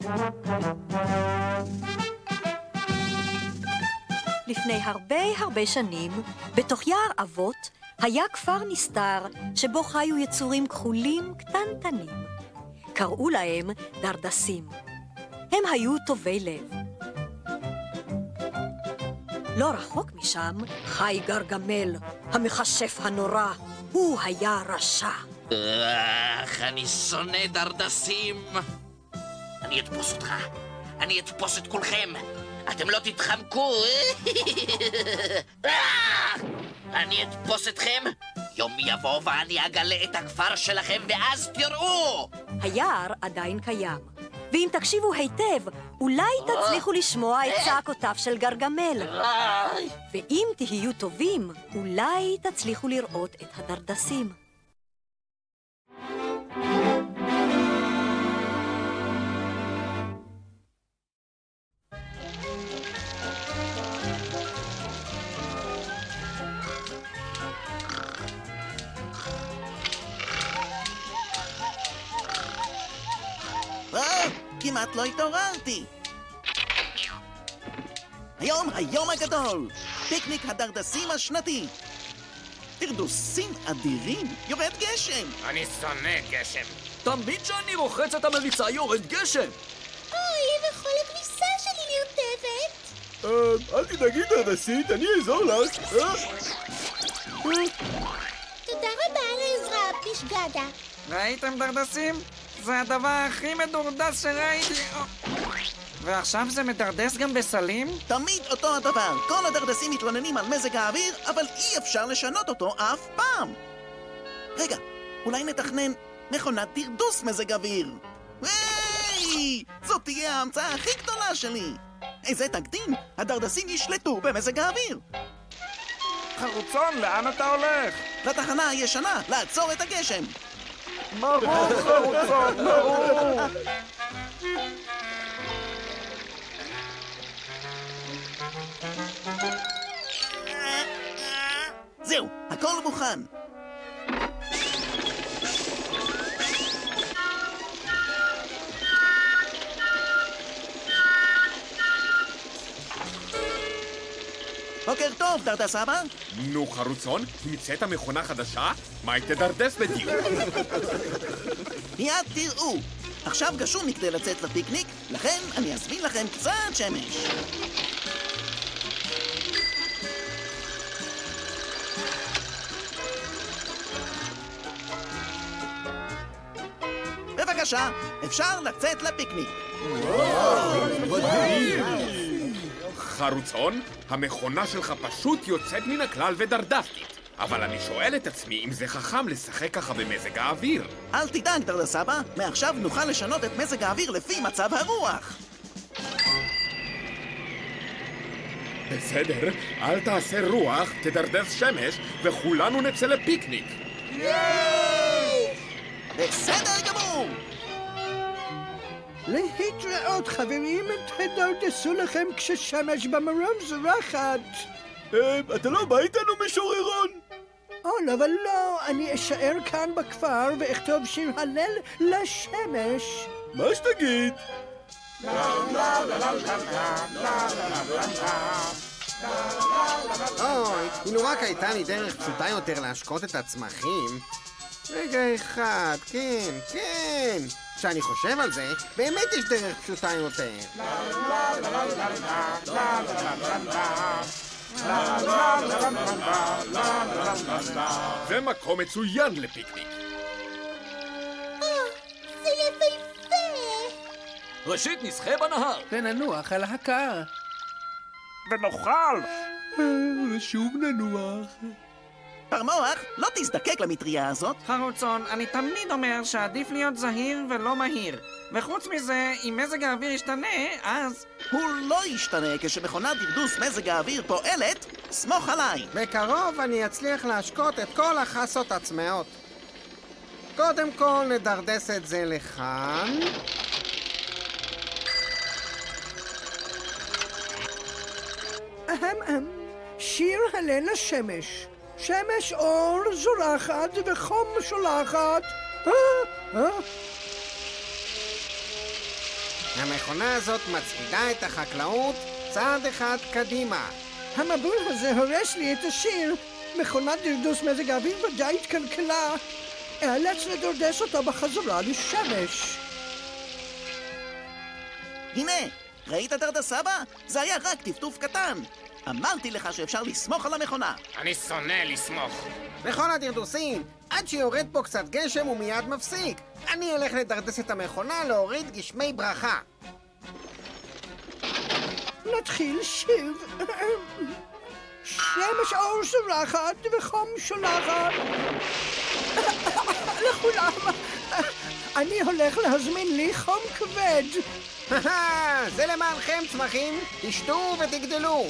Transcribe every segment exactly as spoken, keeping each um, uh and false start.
לפני הרבה הרבה שנים, בתוך יער אבות, היה כפר נסתר שבו חיו יצורים כחולים קטנטנים. קראו להם דרדסים. הם היו טובי לב. לא רחוק משם חי גרגמל, המכשף הנורא. הוא היה רשע. אך, אני שונא דרדסים. אני אתפוס אותך. אני אתפוס את כולכם. אתם לא תתחמקו. אני אתפוס אתכם. יום יבוא ואני אגלה את הכפר שלכם ואז תראו. היער עדיין קיים. ואם תקשיבו היטב, אולי תצליחו לשמוע את צעקותיו של גרגמל. ואם תהיו טובים, אולי תצליחו לראות את הדרדסים. כמעט לא התעוררתי. היום היום הגדול, פיקניק הדרדסים השנתי. דרדוסים אדירים, יורד גשם. אני שונא גשם. תמיד שאני רוחץ את המריצה יורד גשם. אוי, וכל הכביסה שלי נרטבת. אל תדאגי דרדסית, אני אעזור לך. תודה רבה על העזרה, פשגדה. ראיתם דרדסים? זה הדבר הכי מדורדס שראיתי. ועכשיו זה מדרדס גם בסלים? תמיד אותו הדבר. כל הדרדסים מתלוננים על מזג האוויר, אבל אי אפשר לשנות אותו אף פעם. רגע, אולי נתכנן מכונת דרדוס מזג אוויר. היי! זאת תהיה ההמצאה הכי גדולה שלי. איזה תקדים, הדרדסים ישלטו במזג האוויר. חרוצון, לאן אתה הולך? לתחנה הישנה, לעצור את הגשם. ברור, חרוצון, ברור. זהו, הכל מוכן. בוקר טוב, דרדס אבא. נו, חרוצון, המצאת מכונה חדשה? מה היא תדרדס בדיוק? מיד תראו. עכשיו גשום מכדי לצאת לפיקניק, לכן אני אזמין לכם קצת שמש. בבקשה, אפשר לצאת לפיקניק. חרוצון, המכונה שלך פשוט יוצאת מן הכלל ודרדסטית. אבל אני שואל את עצמי אם זה חכם לשחק ככה במזג האוויר. אל תדאג, דרדס אבא, מעכשיו נוכל לשנות את מזג האוויר לפי מצב הרוח. בסדר, אל תעשה רוח, תדרדס שמש, וכולנו נצא לפיקניק. בסדר גמור! להתראות חברים, תדרדסו לכם כששמש במרום זורחת. אתה לא בא איתנו משוררון? או, אבל לא, אני אשאר כאן בכפר ואכתוב שיר הלל לשמש. מה שתגיד. אוי, אילו רק הייתה לי דרך פשוטה יותר להשקות את הצמחים. רגע אחד, כן, כן. כשאני חושב על זה, באמת יש דרך פשוטה יותר. זה מקום מצוין לפיקניק. זה יפהפה. ראשית נשחה בנהר. וננוח על הקר. ונאכל. ושוב ננוח. פרמוח, לא תזדקק למטריה הזאת. חרוצון, אני תמיד אומר שעדיף להיות זהיר ולא מהיר. וחוץ מזה, אם מזג האוויר ישתנה, אז... הוא לא ישתנה כשמכונת דרדוס מזג האוויר פועלת, סמוך עליי. בקרוב אני אצליח להשקות את כל החסות הצמאות. קודם כל נדרדס את זה לכאן. אהם אהם, שיר הלל לשמש. שמש אור זורחת וחום שולחת. אה? אה? המכונה הזאת מצעידה את החקלאות צעד אחד קדימה. המבול הזה הורס לי את השיר. מכונת דרדוס מזג האוויר ודאי התקלקלה. אאלץ לדרדס אותה בחזרה לשמש. הנה, ראית דרדה סבא? זה היה רק טפטוף קטן. אמרתי לך שאפשר לסמוך על המכונה. אני שונא לסמוך. מכון הדרדוסים, עד שיורד פה קצת גשם הוא מיד מפסיק. אני אלך לדרדס את המכונה להוריד גשמי ברכה. נתחיל שוב. שמש אור זורחת וחום שולחת. לכולם, אני הולך להזמין לי חום כבד. זה למענכם צמחים, תשתו ותגדלו.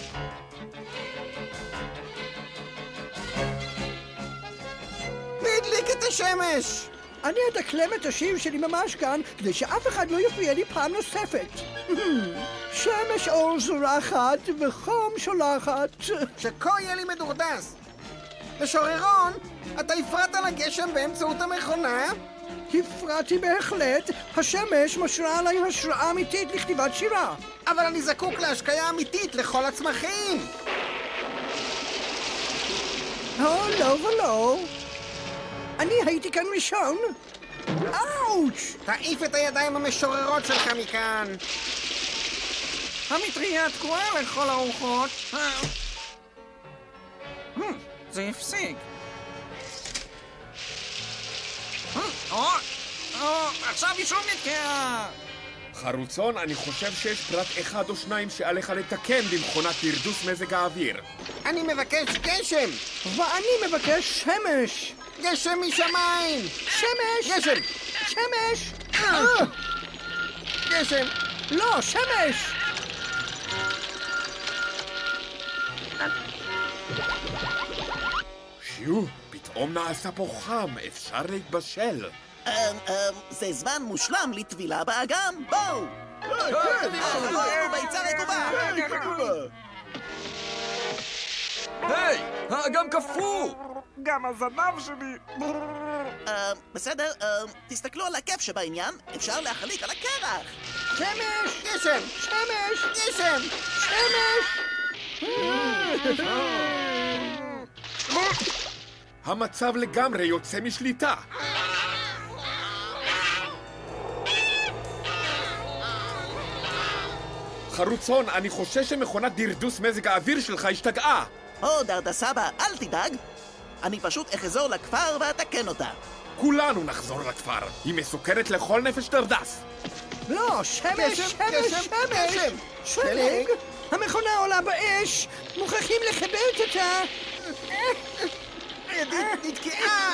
נדליק את השמש. אני אדקלם את השיר שלי ממש כאן, כדי שאף אחד לא יפריע לי פעם נוספת. שמש אור זורחת וחום שולחת. שכה יהיה לי מדורדס. משוררון, אתה הפרעת לגשם באמצעות המכונה? הפרעתי בהחלט. השמש משרה עליי השראה אמיתית לכתיבת שירה. אבל אני זקוק להשקיה אמיתית לכל הצמחים. או, לא ולא. אני הייתי כאן ראשון. אאוץ'! תעיף את הידיים המשוררות שלך מכאן. המטריה תקועה לכל הרוחות. זה הפסיק. עכשיו היא שוב נתקעה. חרוצון, אני חושב שיש פרט אחד או שניים שעליך לתקן במכונת דרדוס מזג האוויר. אני מבקש גשם. ואני מבקש שמש. גשם משמיים. שמש! גשם! שמש! גשם! לא, שמש! שיו, פתאום נעשה פה חם, אפשר להתבשל. אמ, אמ, זה זמן מושלם לטבילה באגם, בואו! אכלנו ביצה רקובה! היי, האגם קפוא! גם הזנב שלי. בסדר, תסתכלו על הכיף שבעניין, אפשר להחליק על הקרח. שמש! גשם! שמש! גשם! שמש! המצב לגמרי יוצא משליטה. חרוצון, אני חושש שמכונת דרדוס מזג האוויר שלך השתגעה. או, דרדה סבא, אל תדאג. אני פשוט אחזור לכפר ואתקן אותה. כולנו נחזור לכפר. היא מסוכרת לכל נפש דרדס. לא, שמש! גשם, שמש! גשם, שמש! גשם. שלג! המכונה עולה באש! מוכרחים לכבות אותה! נתקעה!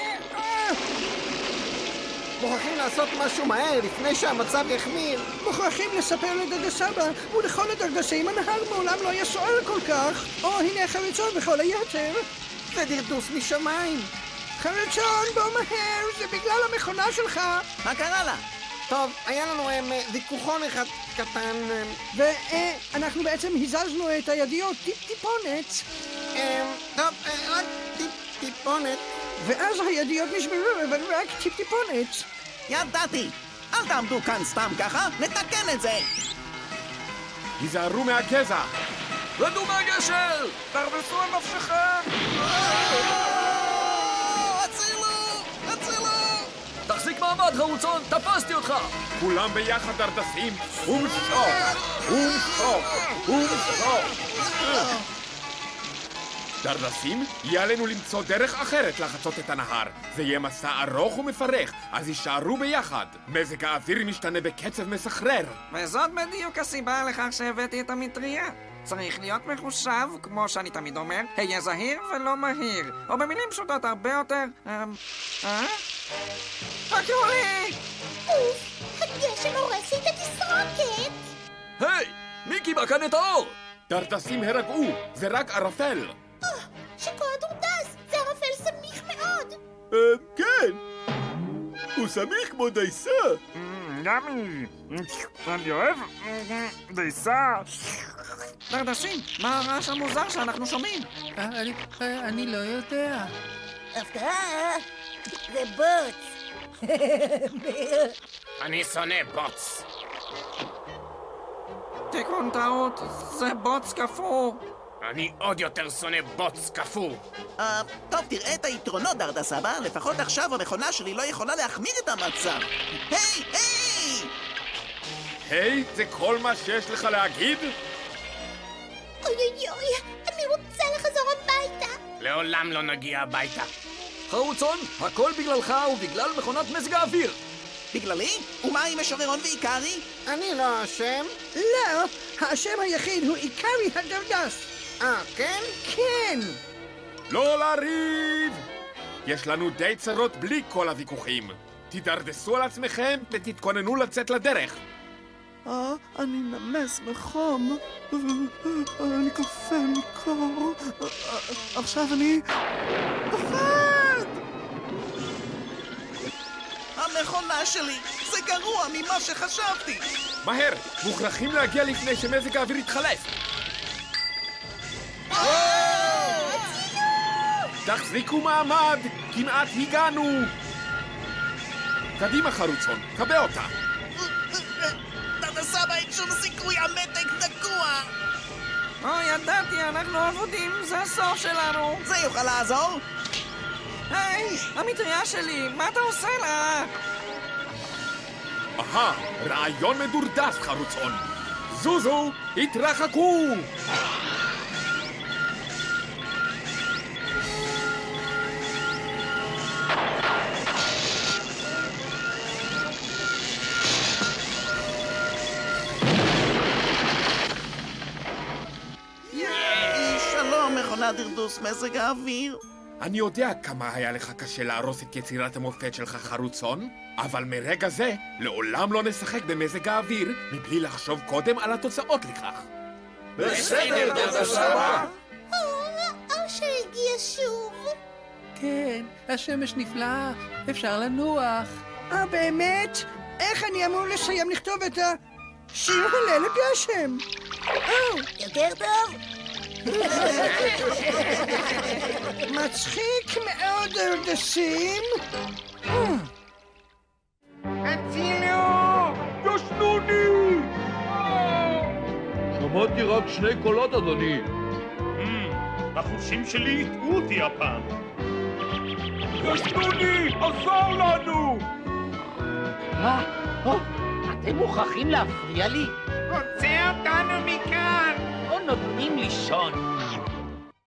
מוכרחים לעשות משהו מהר לפני שהמצב יחמיר. מוכרחים לספר לדרדה סבא ולכל הדרדסים הנהר מעולם לא היה סוער כל כך. או, הנה החרצון וכל היתר. זה דרדוס משמיים. חרצון, בוא מהר, זה בגלל המכונה שלך. מה קרה לה? טוב, היה לנו הם, ויכוחון אחד קטן. ואנחנו בעצם הזזנו את הידיות טיפ-טיפונת. הם, טוב, אה, רק טיפ-טיפונת. ואז הידיות נשברו, אבל רק טיפ-טיפונת. ידעתי! אל תעמדו כאן סתם ככה, נתקן את זה! היזהרו מהגזע! רדו מהגשר! תרבסו על נפשכם! הצילו! הצילו! תחזיק מעמד, חרוצון! תפסתי אותך! כולם ביחד דרדסים! ומשוך! ומשוך! ומשוך! דרדסים, יהיה עלינו למצוא דרך אחרת לחצות את הנהר. זה יהיה מסע ארוך ומפרך, אז יישארו ביחד. מזג האוויר משתנה בקצב מסחרר. וזאת בדיוק הסיבה לכך שהבאתי את המטריה. צריך להיות מחושב, כמו שאני תמיד אומר, היה זהיר ולא מהיר. או במילים פשוטות הרבה יותר... אה? אה? חכו לי! אוף, הגשם הורס לי את התסרוקת! היי, מי קיבע כאן את האור? דרדסים הרגעו, זה רק ערפל. שכל הדורדס, זה ערפל סמיך מאוד! כן, הוא סמיך כמו דייסה. ימי, אני אוהב דייסה. דרדסים, מה הרעש המוזר שאנחנו שומעים? אני לא יודע. הפתעה, זה בוץ! אני שונא בוץ. תיקון טעות, זה בוץ קפוא. אני עוד יותר שונא בוץ קפוא. אה, טוב, תראה את היתרונות, דרדה סבא. לפחות עכשיו המכונה שלי לא יכולה להחמיר את המצב. היי, היי! היי, זה כל מה שיש לך להגיד? אוי אוי אוי, אני רוצה לחזור הביתה. לעולם לא נגיע הביתה. חרוצון, הכל בגללך ובגלל מכונת מזג האוויר. בגללי? ומה עם משוררון ועיקרי? אני לא אשם. לא, האשם היחיד הוא עיקרי הדרדס. אה, כן? כן. לא לריב! יש לנו די צרות בלי כל הוויכוחים. תדרדסו על עצמכם ותתכוננו לצאת לדרך. אה, אני נמס מחום. אני קופא מקור. עכשיו אני... פחד! המכונה שלי! זה גרוע ממה שחשבתי! מהר! מוכרחים להגיע לפני שמזג האוויר יתחלף! תחזיקו מעמד! כמעט הגענו! קדימה חרוצון, קבע אותה! דרדה סבא, אין שום סיכוי, המתג תקוע! אוי, ידעתי, אנחנו אבודים, זה הסוף שלנו. זה יוכל לעזור? היי, המטריה שלי, מה אתה עושה לה? אהה, רעיון מדורדס חרוצון! זוזו, התרחקו! שלום, מכונת דרדוס מזג האוויר. אני יודע כמה היה לך קשה להרוס את יצירת המופת שלך חרוצון, אבל מרגע זה לעולם לא נשחק במזג האוויר מבלי לחשוב קודם על התוצאות לכך. בסדר, דרדה סבא. או, האושר הגיע שוב. כן, השמש נפלאה, אפשר לנוח. אה, באמת? איך אני אמור לסיים לכתוב את השיר הלל לגשם? או, יותר טוב? מצחיק מאוד דרדסים. הצילו! ישנוני! שמעתי רק שני קולות, אדוני. החושים שלי הטעו אותי הפעם. ישנוני! עזור לנו! מה? או, אתם מוכרחים להפריע לי? הוצא אותנו מכאן! או נותנים לישון.